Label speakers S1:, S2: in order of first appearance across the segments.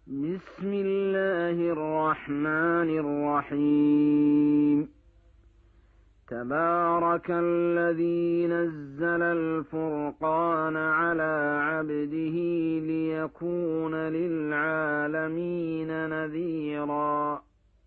S1: بسم الله الرحمن الرحيم. تبارك الذي نزل الفرقان على عبده ليكون للعالمين نذيرا.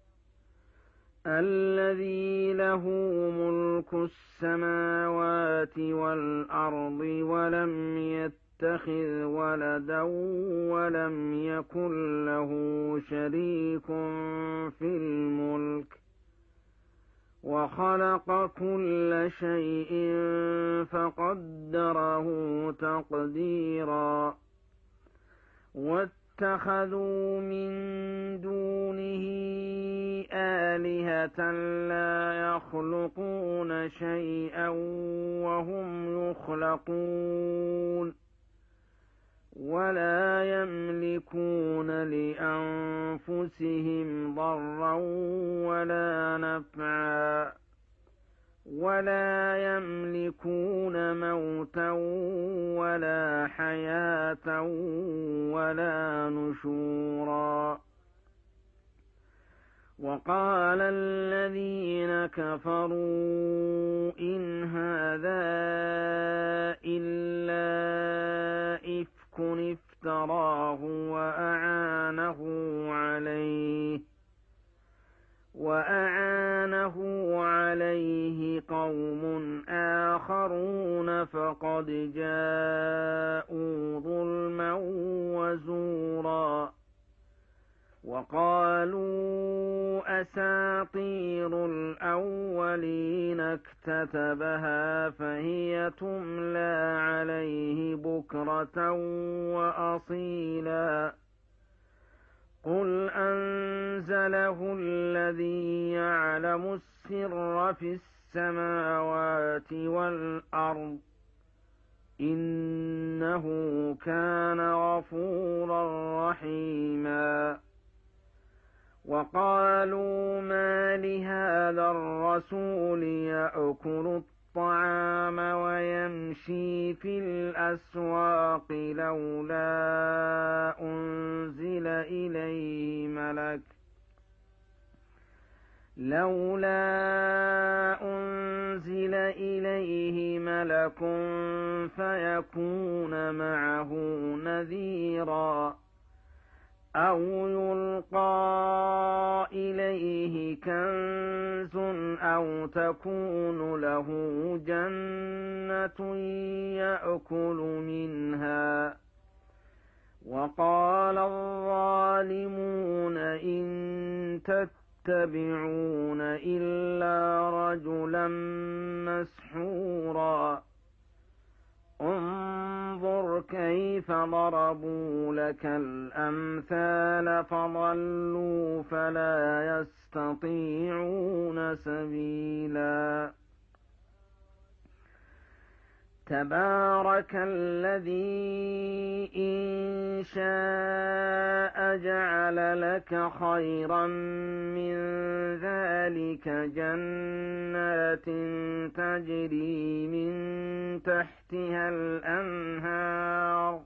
S1: الذي له ملك السماوات والأرض ولم يتخذ ولدا ولم يكن له شريك في الملك وخلق كل شيء فقدره تقديرا. واتخذوا من دونه آلهة لا يخلقون شيئا وهم يخلقون ولا يملكون لأنفسهم ضرا ولا نفعا ولا يملكون موتا ولا حياة ولا نشورا. وقال الذين كفروا إن هذا إلا إفك افتراه وأعانه عليه قوم آخرون فقد جاءوا ظلما وزورا. وقالوا أساطير الأولين اكتتبها فهي تملى عليه بكرة وأصيلا. قل أنزله الذي يعلم السر في السماوات والأرض إنه كان غفورا رحيما. وقالوا ما لهذا الرسول يأكل الطعام ويمشي في الأسواق لولا أنزل إليه ملك فيكون معه نذيرا أو يلقى إليه كنز أو تكون له جنة يأكل منها. وقال الظالمون إن تتبعون إلا رجلا مسحورا. انظر كيف ضربوا لك الأمثال فضلوا فلا يستطيعون سبيلا. تبارك الذي إن شاء جعل لك خيرا من ذلك جنات تجري من تحتها الأنهار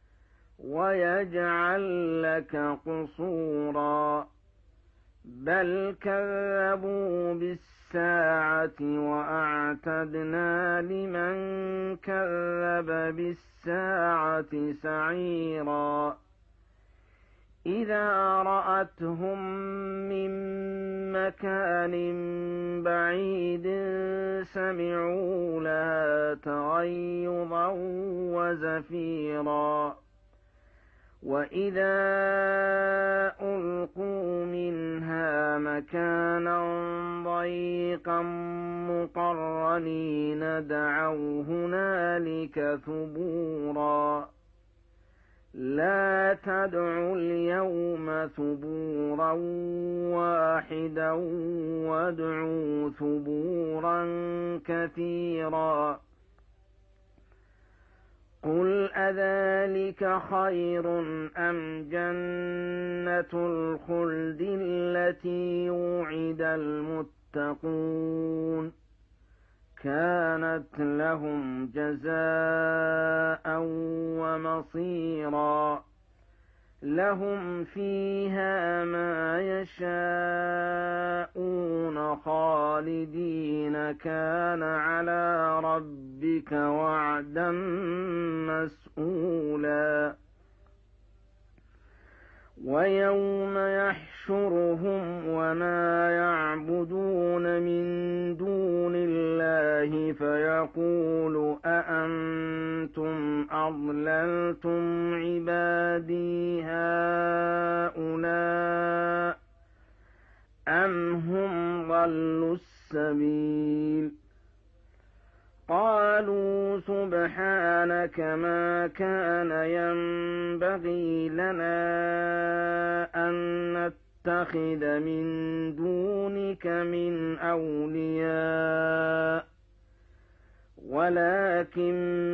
S1: ويجعل لك قصورا. بل كذبوا بالساعة وأعتدنا لمن كذب بالساعة سعيرا. إذا رأتهم من مكان بعيد سمعوا لها تغيظا وزفيرا. وإذا ألقوا منها مكانا ضيقا مقرنين دعوا هنالك ثبورا. لا تدعوا اليوم ثبورا واحدا وادعوا ثبورا كثيرا. قل أذلك خير أم جنة الخلد التي وعد المتقون كانت لهم جزاء ومصيرا. لهم فيها ما يشاءون خالدين كان على ربك وعدا مسئولا ويوم يحشرهم وما يعبدون من دون الله فيقول أأنتم أضللتم عبادي هؤلاء أم هم ضلوا السبيل قالوا سبحانك ما كان ينبغي لنا أن نتخذ من دونك من أولياء ولكن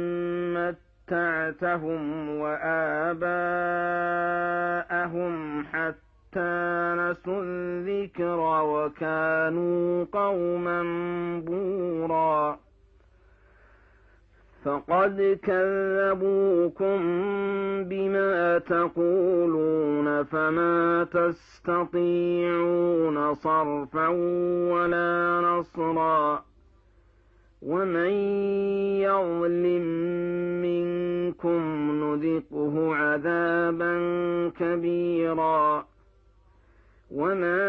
S1: متعتهم وآباءهم حتى نسوا الذكر وكانوا قوما بورا فقد كذبوكم بما تقولون فما تستطيعون صرفا ولا نصرا ومن يظلم منكم نذقه عذابا كبيرا وما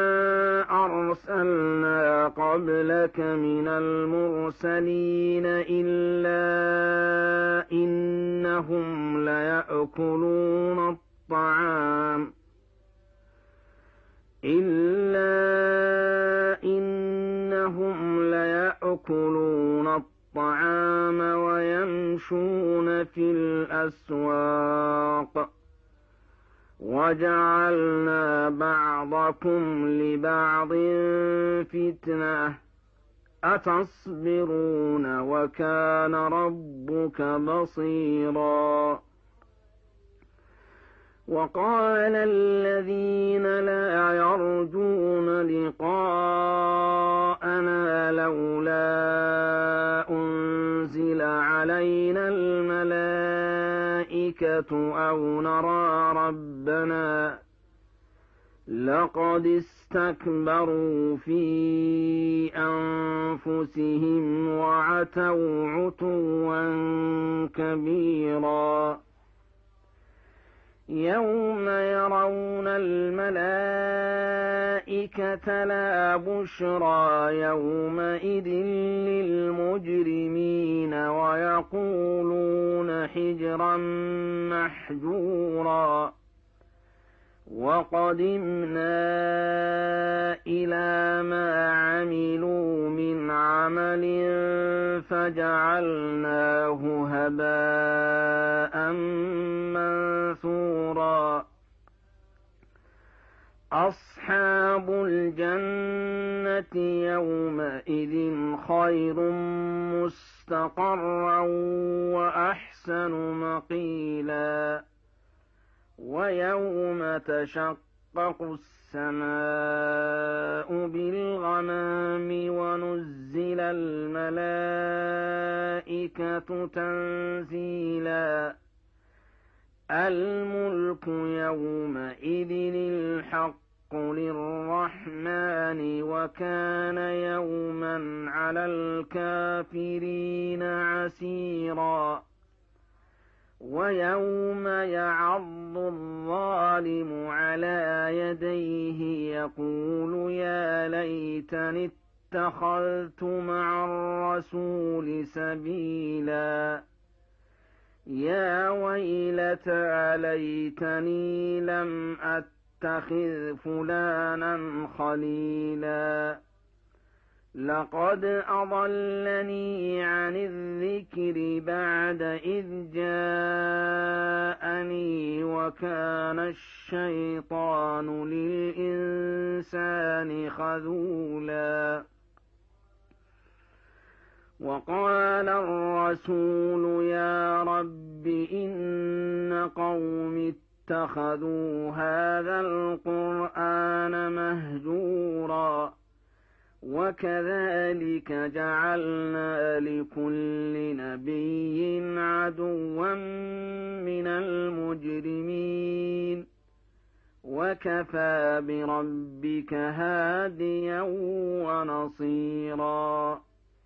S1: أرسلنا قبلك من المرسلين إلا إنهم ليأكلون الطعام ويمشون في الأسواق وجعلنا بعضكم لبعض فتنة أتصبرون وكان ربك بصيرا وقال الذين لا يرجون لقاءنا لولا أنزل علينا الملائكة أو نرى ربنا لقد استكبروا في أنفسهم وعتوا عتوا كبيرا يوم يرون الملائكة لا بشرى يومئذ للمجرمين ويقولون حجرا محجورا وقدمنا إلى ما عملوا من عمل فجعلناه هباء منثورا أصحاب الجنة يومئذ خير مستقرا وأحسن مقيلا ويوم تشقق السماء بالغمام ونزل الملائكة تنزيلا الملك يومئذ الحق للرحمن وكان يوما على الكافرين عسيرا ويوم يعض الظالم على يديه يقول يا ليتني اتخذت مع الرسول سبيلا يا ويلتى ليتني لم أتخذ فلانا خليلا لقد أضلني عن الذكر بعد إذ جاءني وكان الشيطان للإنسان خذولا وقال الرسول يا رب إن قوم اتخذوا هذا القرآن مهجورا وكذلك جعلنا لكل نبي عدوا من المجرمين وكفى بربك هاديا ونصيرا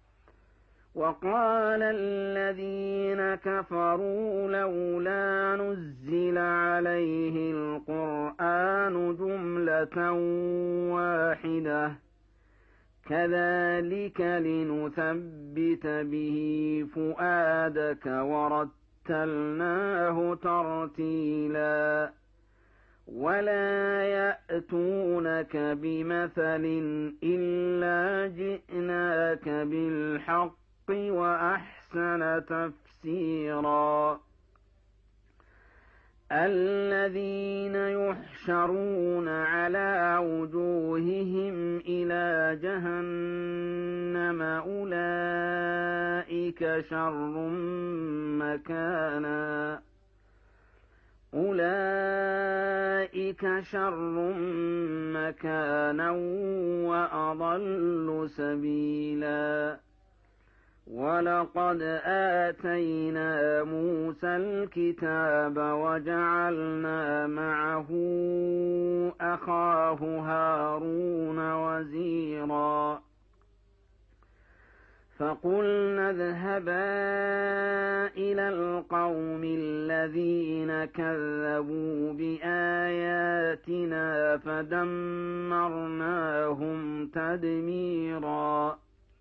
S1: وقال الذين كفروا لولا نزل عليه القرآن جملة واحدة كذلك لنثبت به فؤادك ورتلناه ترتيلا ولا يأتونك بمثل إلا جئناك بالحق وأحسن تفسيرا الذين يحشرون على وجوههم إلى جهنم أولئك شر مكانا وأضل سبيلا ولقد آتينا موسى الكتاب وجعلنا معه أخاه هارون وزيرا فقلنا اذهبا إلى القوم الذين كذبوا بآياتنا فدمرناهم تدميرا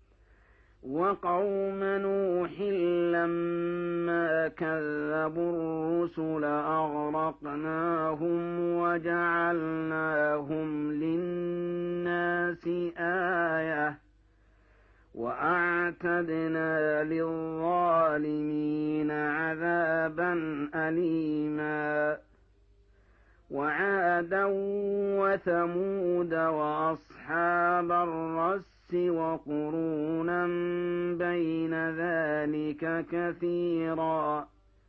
S1: وقوم نوح لما كذبوا الرسل أغرقناهم وجعلناهم للناس آية وأعتدنا للظالمين عذابا أليما وعادا وثمود وأصحاب الرس وقرونا بين ذلك كثيرا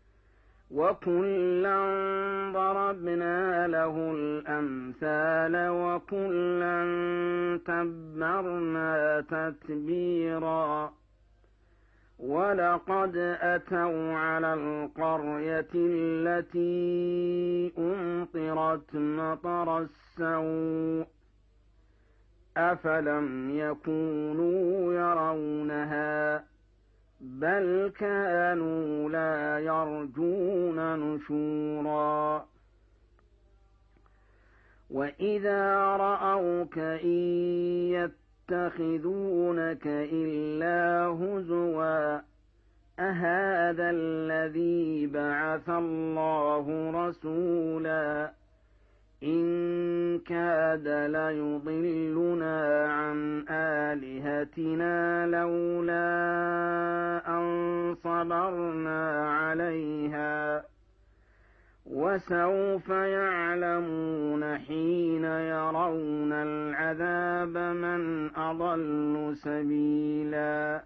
S1: وكلا ضربنا له الأمثال وكلا تبرنا تتبيرا ولقد أتوا على القرية التي أمطرت مطر السوء أفلم يكونوا يرونها بل كانوا لا يرجون نشورا وإذا رأوك إن يتخذونك إلا هزوا أهذا الذي بعث الله رسولا إن كاد ليضلنا عن آلهتنا لولا أن صبرنا عليها وسوف يعلمون حين يرون العذاب من أضل سبيلا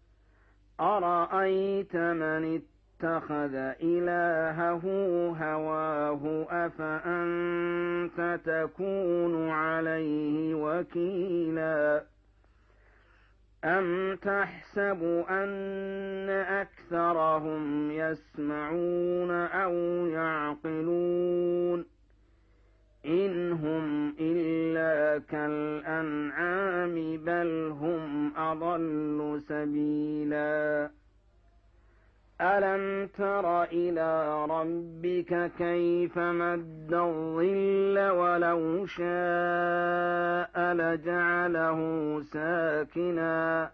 S1: أرأيت من اتخذ إلهه هواه أفأنت تكون عليه وكيلا أم تحسب أن أكثرهم يسمعون أو يعقلون إن هم إلا كالأنعام بل هم أضل سبيلا ألم تر إلى ربك كيف مد الظل ولو شاء لجعله ساكنا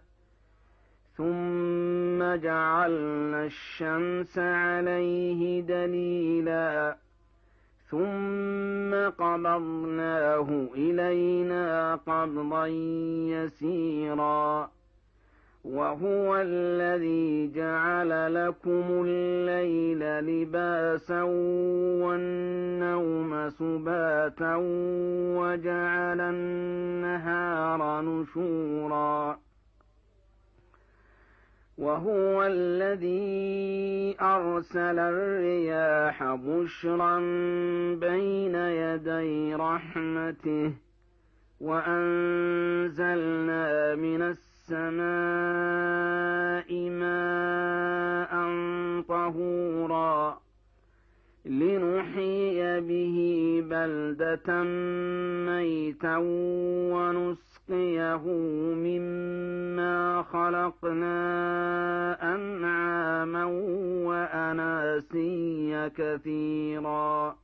S1: ثم جعلنا الشمس عليه دليلا ثم قبضناه إلينا قبضا يسيرا وهو الذي جعل لكم الليل لباسا والنوم سباتا وجعل النهار نشورا وهو الذي أرسل الرياح بشرا بين يدي رحمته وأنزلنا من السماء ماء طهورا لنحيي به بلدة ميتا ونسقيه مما خلقنا أنعاما وأناسيا كثيرا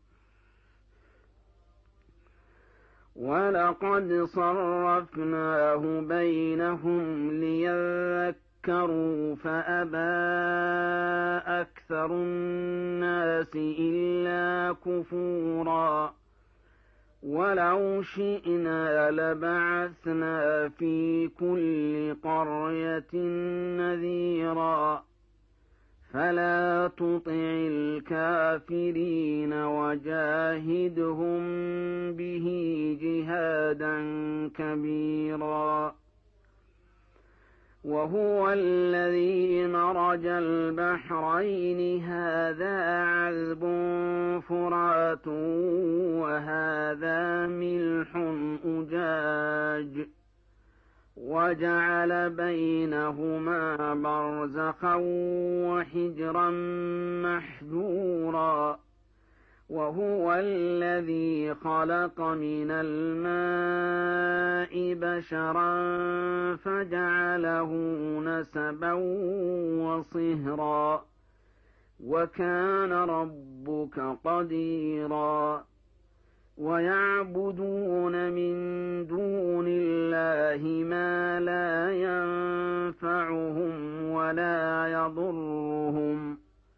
S1: ولقد صرفناه بينهم ليذكروا فأبى أكثر الناس إلا كفورا ولو شئنا لبعثنا في كل قرية نذيرا فلا تطع الكافرين وجاهدهم به جهادا كبيرا وهو الذي مرج البحرين هذا عذب فرات وهذا ملح أجاج وجعل بينهما برزخا وحجرا محجورا وهو الذي خلق من الماء بشرا فجعله نسبا وصهرا وكان ربك قديرا ويعبدون من دون الله ما لا ينفعهم ولا يضرهم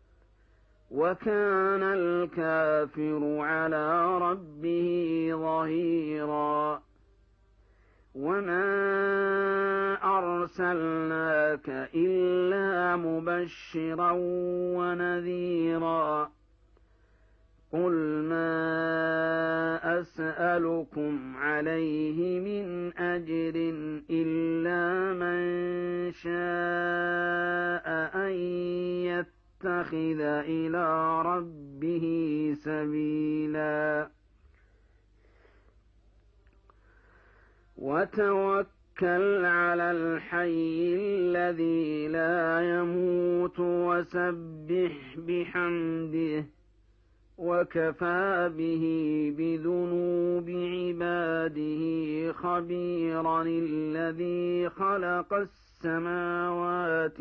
S1: وكان الكافر على ربه ظهيرا وما أرسلناك إلا مبشرا ونذيرا قل ما أسألكم عليه من أجر إلا من شاء أن يتخذ إلى ربه سبيلا وتوكل على الحي الذي لا يموت وسبح بحمده وكفى به بذنوب عباده خبيرا الذي خلق السماوات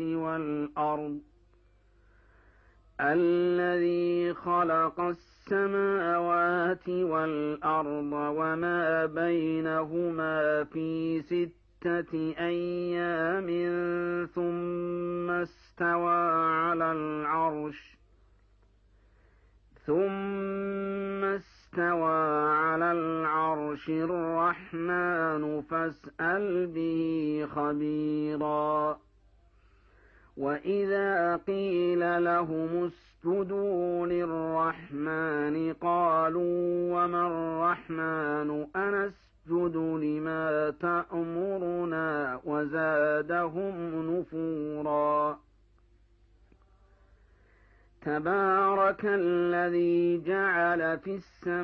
S1: والأرض وما بينهما في 6 أيام ثم استوى على العرش الرحمن فاسأل به خبيرا وإذا قيل لهم اسجدوا للرحمن قالوا وما الرحمن أنسجد لما تأمرنا وزادهم نفورا تبارك الذي جعل في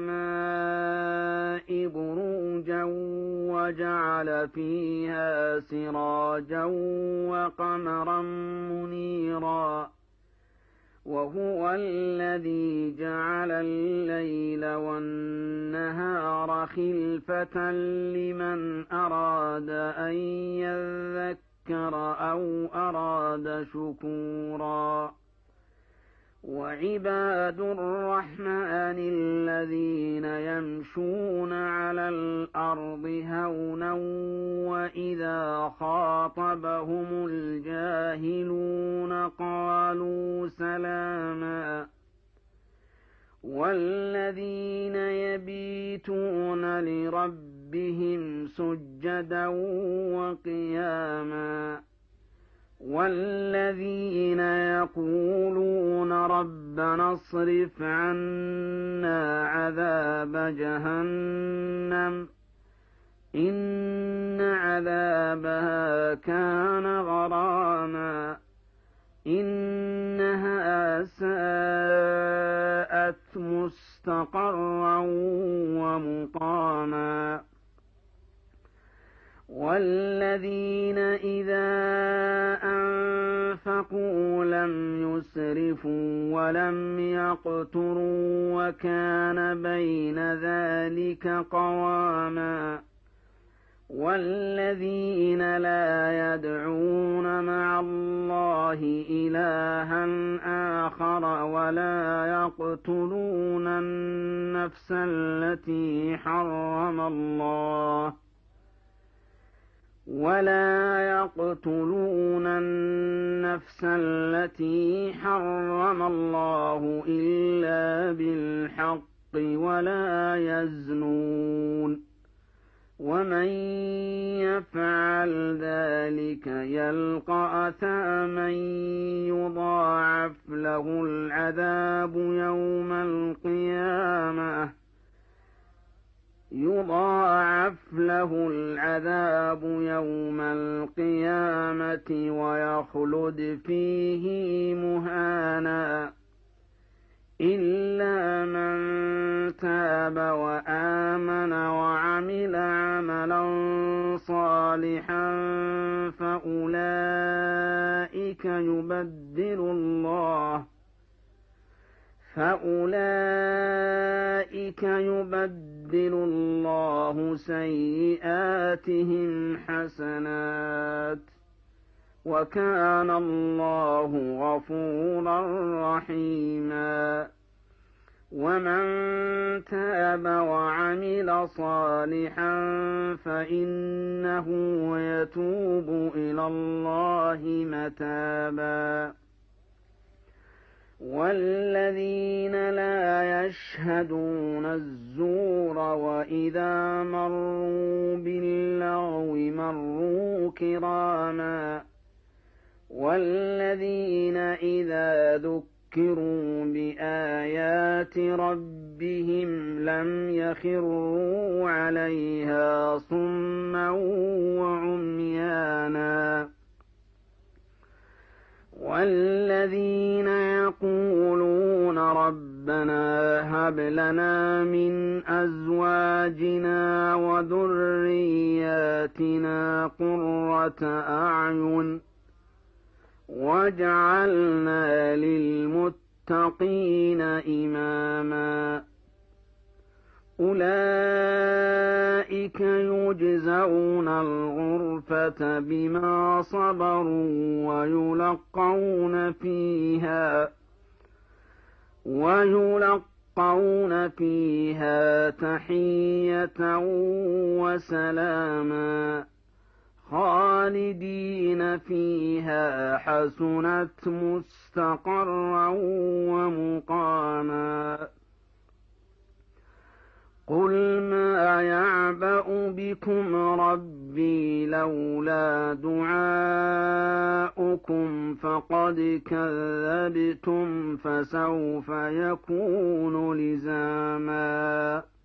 S1: السماء بروجا وجعل فيها سراجا وقمرا منيرا وهو الذي جعل الليل والنهار خلفة لمن أراد أن يذكر أو أراد شكورا وعباد الرحمن الذين يمشون على الأرض هونا وإذا خاطبهم الجاهلون قالوا سلاما والذين يبيتون لربهم سجدا وقياما والذين يقولون ربنا اصرف عنا عذاب جهنم إن عذابها كان غراما إنها ساءت مستقرا ومقاما والذين إذا أنفقوا لم يسرفوا ولم يقتروا وكان بين ذلك قواما والذين لا يدعون مع الله إلها آخر ولا يقتلون النفس التي حرم الله إلا بالحق ولا يزنون ومن يفعل ذلك يلقى أثاما يضاعف له العذاب يوم القيامة ويخلد فيه مهانا إلا من تاب وآمن وعمل عملا صالحا فأولئك يبدل الله سيئاتهم حسنات وكان الله غفورا رحيما ومن تاب وعمل صالحا فإنه يتوب إلى الله متابا والذين لا يشهدون الزور وإذا مروا باللغو مروا كراما والذين إذا ذكروا بآيات ربهم لم يخروا عليها صما وعميانا والذين يقولون ربنا هب لنا من أزواجنا وذرياتنا قرة أعين واجعلنا للمتقين إماما أولئك يجزون الغرفة بما صبروا ويلقون فيها تحية وسلاما خالدين فيها حسنت مستقرا ومقاما قل ما يعبأ بكم ربي لولا دعاؤكم فقد كذبتم فسوف يكون لزاما